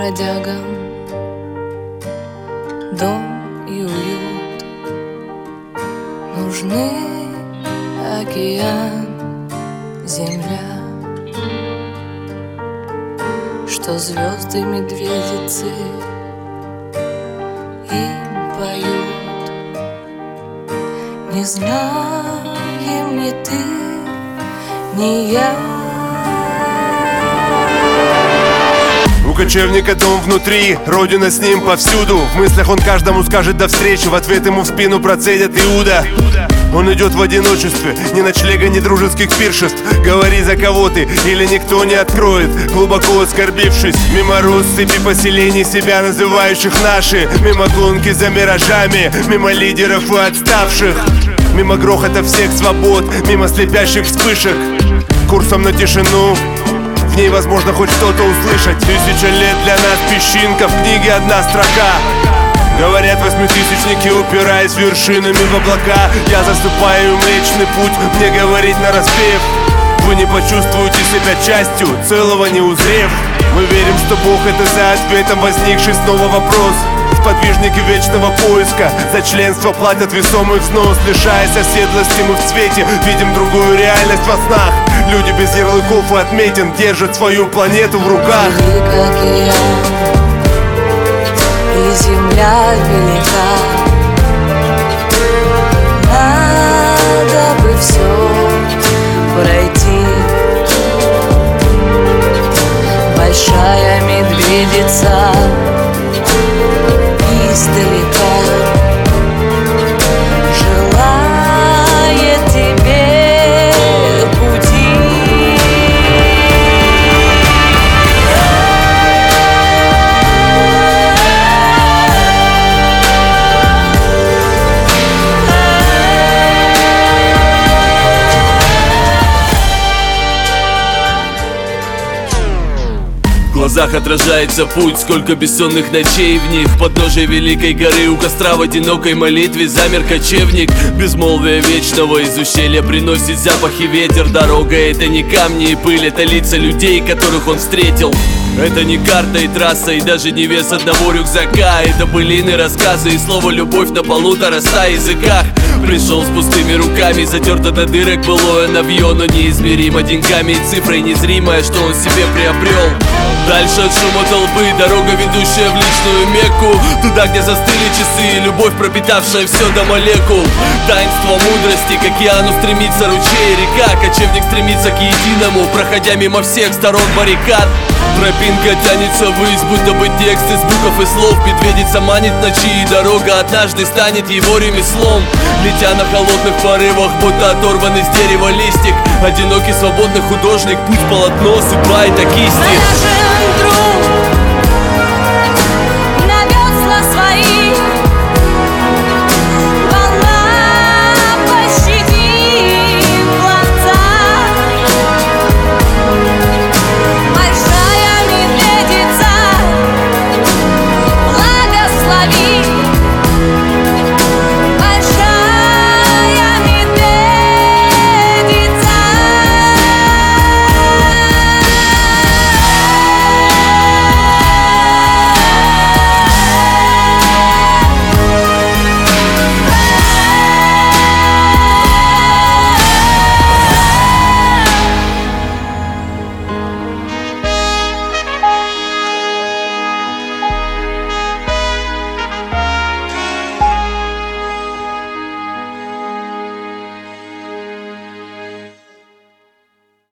бродягам дом и уют. Нужны океан, земля, что звезды медведицы им поют. Не знаем ни ты, ни я. У кочевника дом внутри, родина с ним повсюду. В мыслях он каждому скажет до встречи, в ответ ему в спину процедит Иуда. Он идет в одиночестве, ни ночлега, ни дружеских пиршеств. Говори, за кого ты, или никто не откроет, глубоко оскорбившись. Мимо россыпи поселений, себя называющих наши. Мимо гонки за миражами, мимо лидеров и отставших. Мимо грохота всех свобод, мимо слепящих вспышек. Курсом на тишину, в ней возможно хоть что-то услышать. 1000 лет для нас песчинка, в книге одна строка. Говорят, восьмитысячники, упираясь вершинами в облака. Я засыпаю Млечный Путь, мне говорить нараспев. Вы не почувствуете себя частью, целого не узрев. Мы верим, что Бог — это за ответом возникший снова вопрос. Сподвижники вечного поиска за членство платят весомый взнос. Лишаясь оседлости, мы в цвете видим другую реальность во снах. Люди без ярлыков и отметин держат свою планету в руках. И земля велика, надо бы все пройти. Большая медведица издалека желает тебе пути. В глазах отражается путь, сколько бессонных ночей в них. Подножие великой горы, у костра в одинокой молитве замер кочевник. Безмолвие вечного из ущелья приносит запахи ветер. Дорога — это не камни и пыль, это лица людей, которых он встретил. Это не карта и трасса, и даже не вес одного рюкзака. Это былины, рассказы и слово «любовь» на 1,5 языках. Пришел с пустыми руками, затерто до дырок былое навье, но неизмеримо деньгами и цифрой незримое, что он себе приобрел. Дальше от шума толпы дорога, ведущая в личную Мекку. Туда, где застыли часы и любовь, пропитавшая все до молекул. Таинство мудрости, к океану стремится ручей и река. Кочевник стремится к единому, проходя мимо всех сторон баррикад. Тропинка тянется ввысь, будто бы текст из букв и слов. Медведица манит в ночи, и дорога однажды станет его ремеслом. Летя на холодных порывах, будто оторванный с дерева листик. Одинокий свободный художник, путь полотно сыпает о кисти.